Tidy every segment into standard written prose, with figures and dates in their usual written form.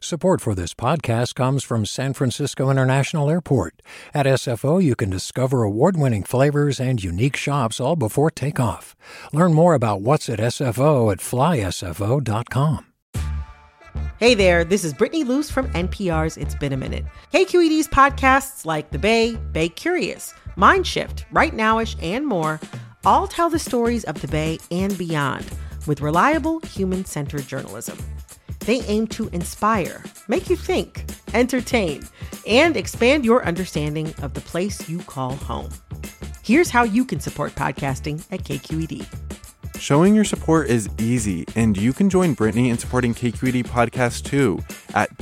Support for this podcast comes from San Francisco International Airport. At SFO, you can discover award-winning flavors and unique shops all before takeoff. Learn more about what's at SFO at flysfo.com. Hey there, this is Brittany Luce from NPR's It's Been a Minute. KQED's podcasts like The Bay Curious, Mindshift, Right Nowish, and more all tell the stories of the Bay and beyond with reliable, human-centered journalism. They aim to inspire, make you think, entertain, and expand your understanding of the place you call home. Here's how you can support podcasting at KQED. Showing your support is easy, and you can join Brittany in supporting KQED Podcast too at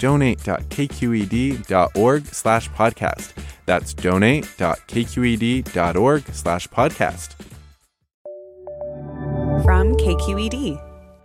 donate.kqed.org/podcast. That's donate.kqed.org/podcast. From KQED.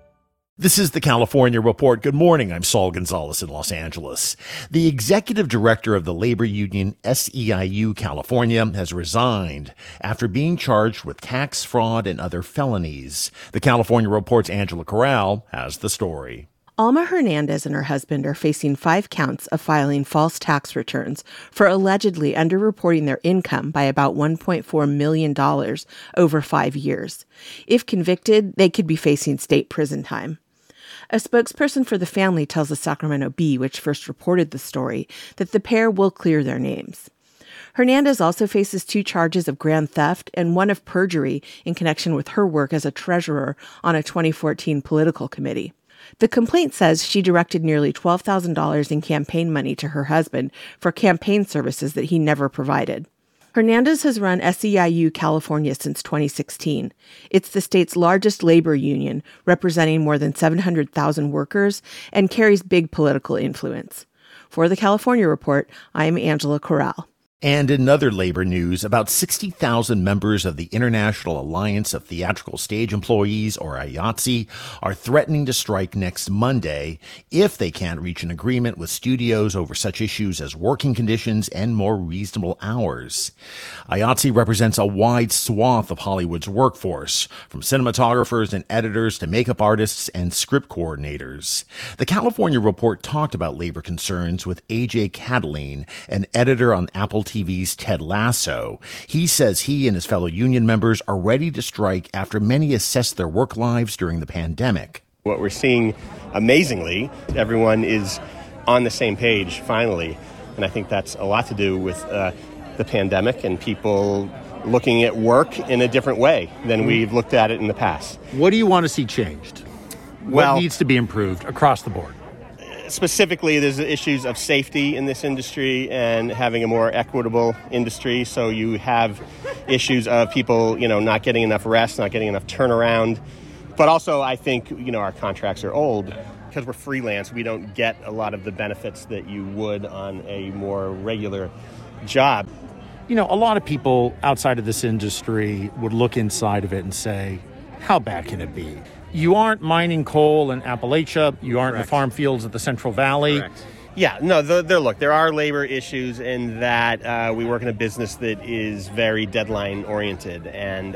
This is the California Report. Good morning. I'm Saul Gonzalez in Los Angeles. The executive director of the labor union SEIU California has resigned after being charged with tax fraud and other felonies. The California Report's Angela Corral has the story. Alma Hernandez and her husband are facing 5 counts of filing false tax returns for allegedly underreporting their income by about $1.4 million over 5 years. If convicted, they could be facing state prison time. A spokesperson for the family tells the Sacramento Bee, which first reported the story, that the pair will clear their names. Hernandez also faces 2 charges of grand theft and 1 of perjury in connection with her work as a treasurer on a 2014 political committee. The complaint says she directed nearly $12,000 in campaign money to her husband for campaign services that he never provided. Hernandez has run SEIU California since 2016. It's the state's largest labor union, representing more than 700,000 workers, and carries big political influence. For the California Report, I'm Angela Corral. And in other labor news, about 60,000 members of the International Alliance of Theatrical Stage Employees, or IATSE, are threatening to strike next Monday if they can't reach an agreement with studios over such issues as working conditions and more reasonable hours. IATSE represents a wide swath of Hollywood's workforce, from cinematographers and editors to makeup artists and script coordinators. The California Report talked about labor concerns with A.J. Cataline, an editor on Apple TV's Ted Lasso. He says he and his fellow union members are ready to strike after many assessed their work lives during the pandemic. What we're seeing, amazingly, everyone is on the same page, finally. And I think that's a lot to do with the pandemic and people looking at work in a different way than we've looked at it in the past. What do you want to see changed? What needs to be improved across the board? Specifically, there's issues of safety in this industry and having a more equitable industry. So you have issues of people, not getting enough rest, not getting enough turnaround. But also, I think, our contracts are old. Because we're freelance, we don't get a lot of the benefits that you would on a more regular job. A lot of people outside of this industry would look inside of it and say, how bad can it be? You aren't mining coal in Appalachia. You aren't in the farm fields of the Central Valley. Correct. Yeah, no, there are labor issues in that we work in a business that is very deadline-oriented, and,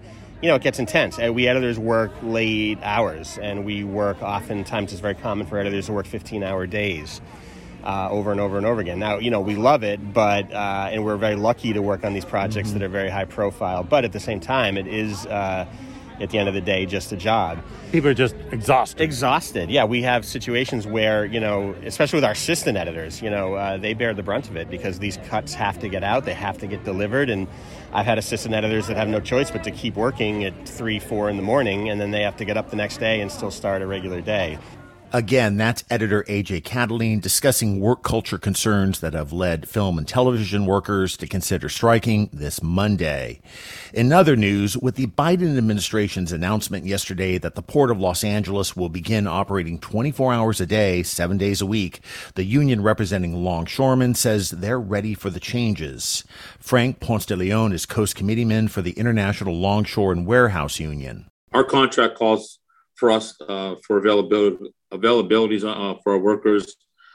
it gets intense. We editors work late hours, and we work oftentimes, it's very common for editors to work 15-hour days over and over and over again. Now, we love it, but and we're very lucky to work on these projects that are very high-profile, but at the same time, it is... at the end of the day, just a job. People are just exhausted. Exhausted, yeah. We have situations where, especially with our assistant editors, they bear the brunt of it because these cuts have to get out, they have to get delivered, and I've had assistant editors that have no choice but to keep working at 3, 4 in the morning, and then they have to get up the next day and still start a regular day. Again, that's editor A.J. Cataline discussing work culture concerns that have led film and television workers to consider striking this Monday. In other news, with the Biden administration's announcement yesterday that the Port of Los Angeles will begin operating 24 hours a day, 7 days a week, the union representing longshoremen says they're ready for the changes. Frank Ponce de Leon is Coast Committeeman for the International Longshore and Warehouse Union. Our contract calls for us for availabilities for our workers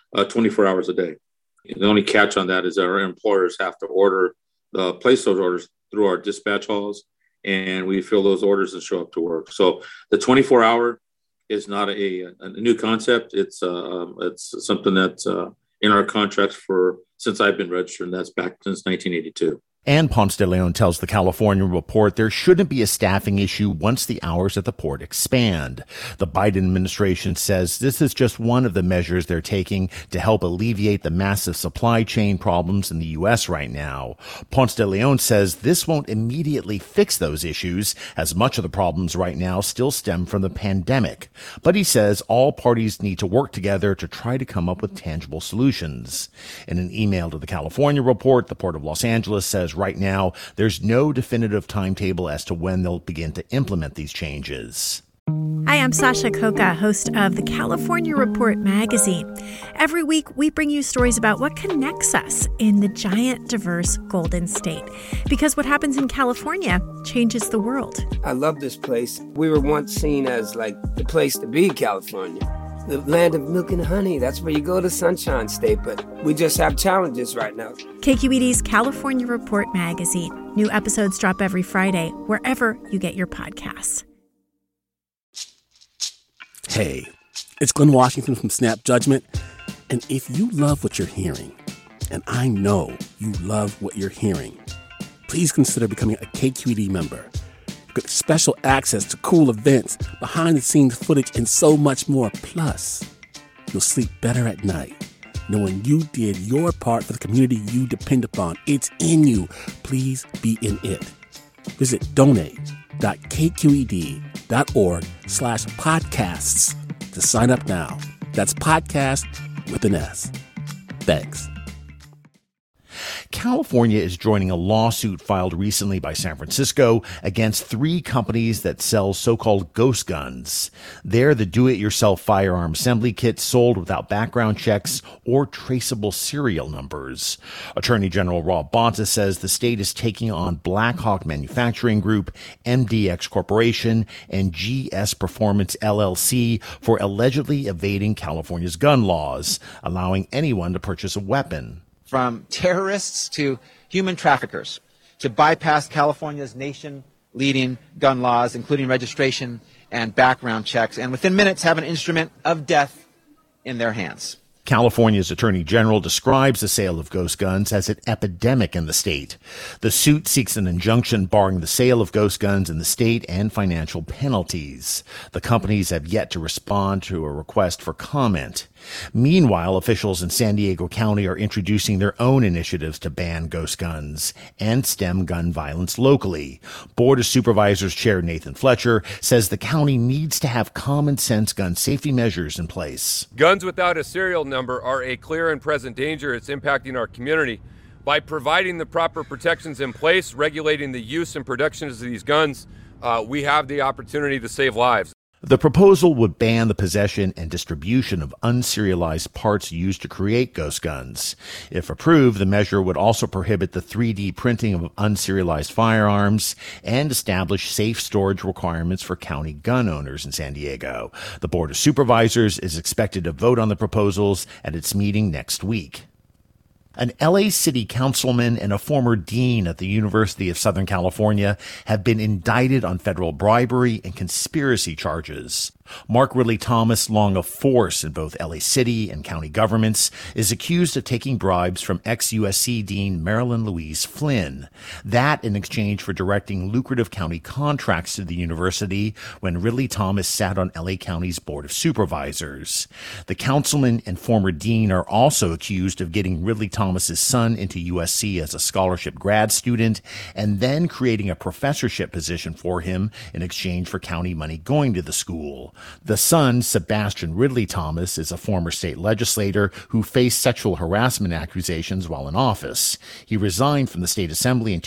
24 hours a day. The only catch on that is that our employers have to place those orders through our dispatch halls, and we fill those orders and show up to work. So the 24-hour is not a new concept. It's something that's in our contracts since I've been registered, and that's back since 1982. And Ponce de Leon tells the California Report there shouldn't be a staffing issue once the hours at the port expand. The Biden administration says this is just one of the measures they're taking to help alleviate the massive supply chain problems in the U.S. right now. Ponce de Leon says this won't immediately fix those issues, as much of the problems right now still stem from the pandemic. But he says all parties need to work together to try to come up with tangible solutions. In an email to the California Report, the Port of Los Angeles says right now, there's no definitive timetable as to when they'll begin to implement these changes. Hi, I'm Sasha Khokha, host of the California Report magazine. Every week, we bring you stories about what connects us in the giant, diverse Golden State. Because what happens in California changes the world. I love this place. We were once seen as like the place to be, California. The land of milk and honey. That's where you go to Sunshine State, but we just have challenges right now. KQED's California Report magazine. New episodes drop every Friday, wherever you get your podcasts. Hey, it's Glenn Washington from Snap Judgment. And if you love what you're hearing, and I know you love what you're hearing, please consider becoming a KQED member. Get special access to cool events, behind-the-scenes footage, and so much more. Plus, you'll sleep better at night knowing you did your part for the community you depend upon. It's in you. Please be in it. Visit donate.kqed.org/podcasts to sign up now. That's podcast with an S. Thanks. California is joining a lawsuit filed recently by San Francisco against 3 companies that sell so-called ghost guns. They're the do-it-yourself firearm assembly kits sold without background checks or traceable serial numbers. Attorney General Rob Bonta says the state is taking on Blackhawk Manufacturing Group, MDX Corporation, and GS Performance LLC for allegedly evading California's gun laws, allowing anyone to purchase a weapon. From terrorists to human traffickers, to bypass California's nation-leading gun laws, including registration and background checks, and within minutes have an instrument of death in their hands. California's Attorney General describes the sale of ghost guns as an epidemic in the state. The suit seeks an injunction barring the sale of ghost guns in the state and financial penalties. The companies have yet to respond to a request for comment. Meanwhile, officials in San Diego County are introducing their own initiatives to ban ghost guns and stem gun violence locally. Board of Supervisors Chair Nathan Fletcher says the county needs to have common sense gun safety measures in place. Guns without a serial number are a clear and present danger. It's impacting our community. By providing the proper protections in place, regulating the use and production of these guns, we have the opportunity to save lives. The proposal would ban the possession and distribution of unserialized parts used to create ghost guns. If approved, the measure would also prohibit the 3D printing of unserialized firearms and establish safe storage requirements for county gun owners in San Diego. The Board of Supervisors is expected to vote on the proposals at its meeting next week. An LA City councilman and a former dean at the University of Southern California have been indicted on federal bribery and conspiracy charges. Mark Ridley Thomas, long a force in both LA City and county governments, is accused of taking bribes from ex-USC Dean Marilyn Louise Flynn. That in exchange for directing lucrative county contracts to the university when Ridley Thomas sat on LA County's Board of Supervisors. The councilman and former dean are also accused of getting Ridley Thomas's son into USC as a scholarship grad student and then creating a professorship position for him in exchange for county money going to the school. The son, Sebastian Ridley Thomas, is a former state legislator who faced sexual harassment accusations while in office. He resigned from the state assembly in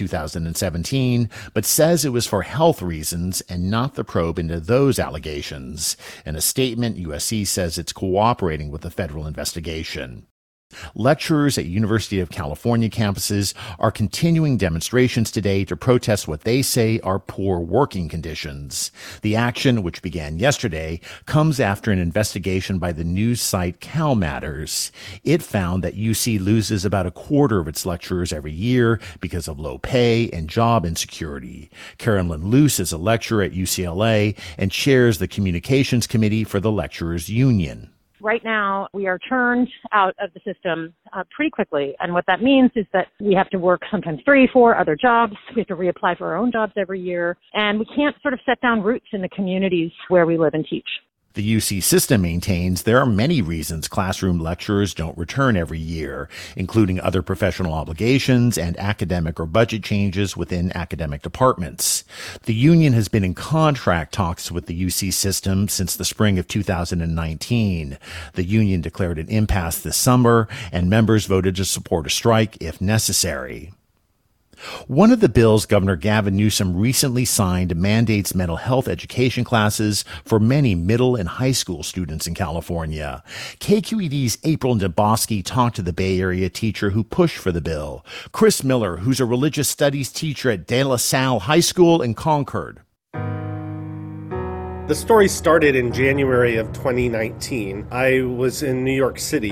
2017, but says it was for health reasons and not the probe into those allegations. In a statement, USC says it's cooperating with the federal investigation. Lecturers at University of California campuses are continuing demonstrations today to protest what they say are poor working conditions. The action, which began yesterday, comes after an investigation by the news site CalMatters. It found that UC loses about a quarter of its lecturers every year because of low pay and job insecurity. Carolyn Luce is a lecturer at UCLA and chairs the communications committee for the Lecturers Union. Right now, we are turned out of the system pretty quickly. And what that means is that we have to work sometimes 3, 4 other jobs. We have to reapply for our own jobs every year. And we can't sort of set down roots in the communities where we live and teach. The UC system maintains there are many reasons classroom lecturers don't return every year, including other professional obligations and academic or budget changes within academic departments. The union has been in contract talks with the UC system since the spring of 2019. The union declared an impasse this summer, and members voted to support a strike if necessary. One of the bills Governor Gavin Newsom recently signed mandates mental health education classes for many middle and high school students in California. KQED's April Dembosky talked to the Bay Area teacher who pushed for the bill, Chris Miller, who's a religious studies teacher at De La Salle High School in Concord. The story started in January of 2019. I was in New York City.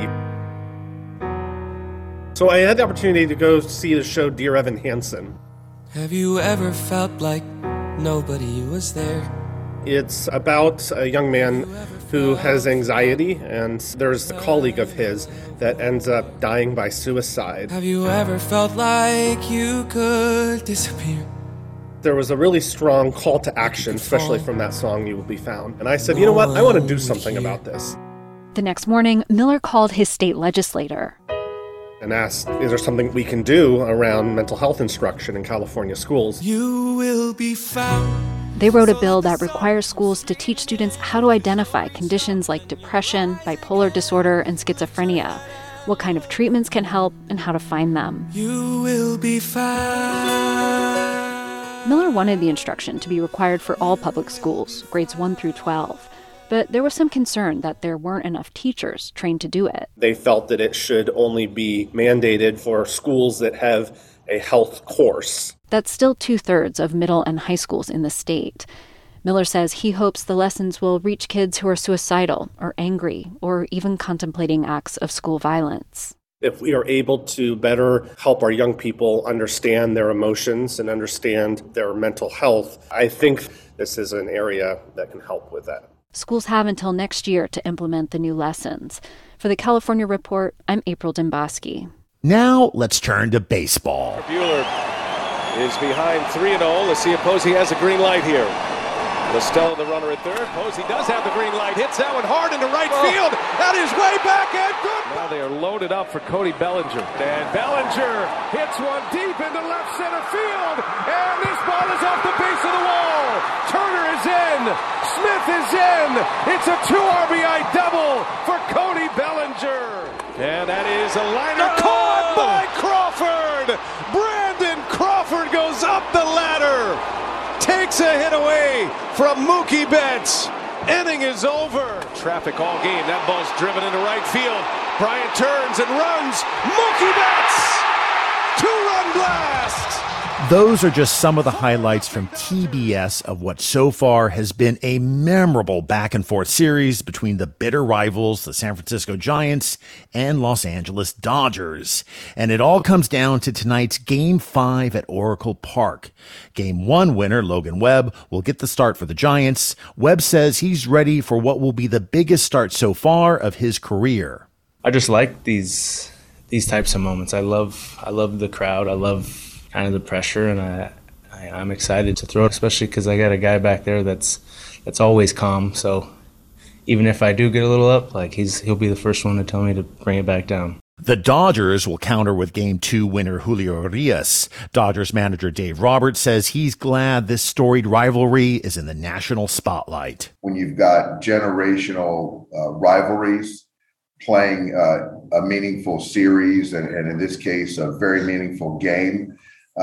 So I had the opportunity to go see the show Dear Evan Hansen. Have you ever felt like nobody was there? It's about a young man who has anxiety, and there's a colleague of his that ends up dying by suicide. Have you ever felt like you could disappear? There was a really strong call to action, especially from that song, You Will Be Found. And I said, you know what, I want to do something about this. The next morning, Miller called his state legislator and asked, is there something we can do around mental health instruction in California schools? You will be found. They wrote a bill that requires schools to teach students how to identify conditions like depression, bipolar disorder, and schizophrenia, what kind of treatments can help, and how to find them. You will be found. Miller wanted the instruction to be required for all public schools, grades 1 through 12. But there was some concern that there weren't enough teachers trained to do it. They felt that it should only be mandated for schools that have a health course. That's still 2/3 of middle and high schools in the state. Miller says he hopes the lessons will reach kids who are suicidal or angry or even contemplating acts of school violence. If we are able to better help our young people understand their emotions and understand their mental health, I think this is an area that can help with that. Schools have until next year to implement the new lessons. For the California Report, I'm April Dembosky. Now let's turn to baseball. Buehler is behind 3-0. Let's see if Posey has a green light here. Listella, the runner at third. Posey does have the green light. Hits that one hard into right field. That is way back and good. Now they are loaded up for Cody Bellinger. And Bellinger hits one deep into left center field. And this ball is off the base of the wall. Turner is in. Smith is in. It's a 2 RBI double for Cody Bellinger. And that is a liner caught by Crawford. Brandon Crawford goes up the ladder. Takes a hit away from Mookie Betts. Inning is over. Traffic all game. That ball's driven into right field. Bryant turns and runs. Mookie Betts! 2-run blast! Those are just some of the highlights from TBS of what so far has been a memorable back-and-forth series between the bitter rivals, the San Francisco Giants and Los Angeles Dodgers. And it all comes down to tonight's Game 5 at Oracle Park. Game 1 winner, Logan Webb, will get the start for the Giants. Webb says he's ready for what will be the biggest start so far of his career. I just like these types of moments. I love the crowd. I love kind of the pressure, and I'm excited to throw it, especially because I got a guy back there that's always calm. So even if I do get a little up, he'll be the first one to tell me to bring it back down. The Dodgers will counter with Game 2 winner Julio Urias. Dodgers manager Dave Roberts says he's glad this storied rivalry is in the national spotlight. When you've got generational rivalries playing a meaningful series, and in this case, a very meaningful game,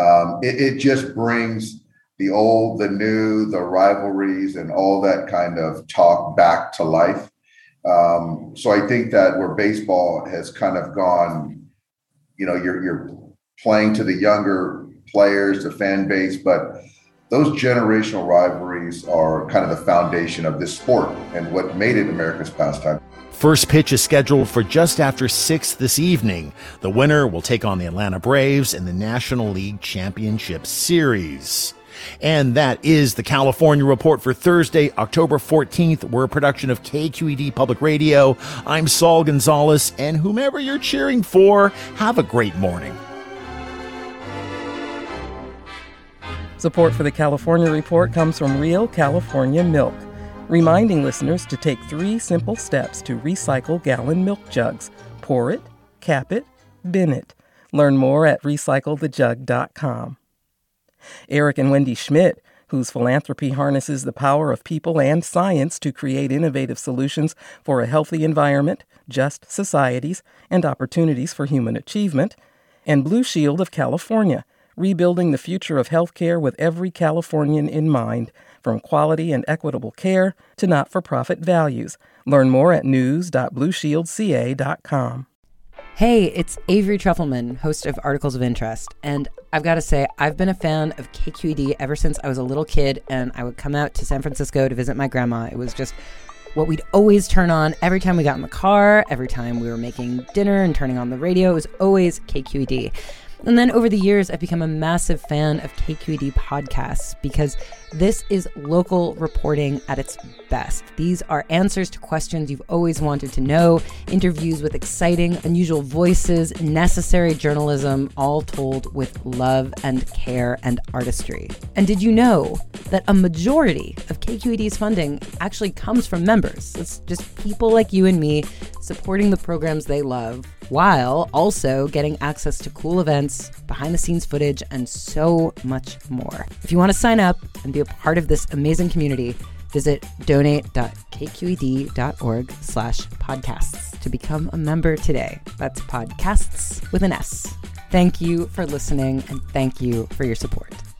it just brings the old, the new, the rivalries, and all that kind of talk back to life. So I think that where baseball has kind of gone, you're playing to the younger players, the fan base, but those generational rivalries are kind of the foundation of this sport and what made it America's pastime. First pitch is scheduled for just after 6 this evening. The winner will take on the Atlanta Braves in the National League Championship Series. And that is the California Report for Thursday, October 14th. We're a production of KQED Public Radio. I'm Saul Gonzalez, and whomever you're cheering for, have a great morning. Support for the California Report comes from Real California Milk, reminding listeners to take 3 simple steps to recycle gallon milk jugs. Pour it, cap it, bin it. Learn more at recyclethejug.com. Eric and Wendy Schmidt, whose philanthropy harnesses the power of people and science to create innovative solutions for a healthy environment, just societies, and opportunities for human achievement. And Blue Shield of California, rebuilding the future of healthcare with every Californian in mind, from quality and equitable care to not-for-profit values. Learn more at news.blueshieldca.com. Hey, it's Avery Trufelman, host of Articles of Interest, and I've got to say, I've been a fan of KQED ever since I was a little kid, and I would come out to San Francisco to visit my grandma. It was just what we'd always turn on every time we got in the car, every time we were making dinner and turning on the radio. It was always KQED. And then over the years, I've become a massive fan of KQED podcasts because this is local reporting at its best. These are answers to questions you've always wanted to know, interviews with exciting, unusual voices, necessary journalism, all told with love and care and artistry. And did you know that a majority of KQED's funding actually comes from members? It's just people like you and me supporting the programs they love, while also getting access to cool events, behind-the-scenes footage, and so much more. If you want to sign up and be a part of this amazing community, visit donate.kqed.org/podcasts to become a member today. That's podcasts with an S. Thank you for listening, and thank you for your support.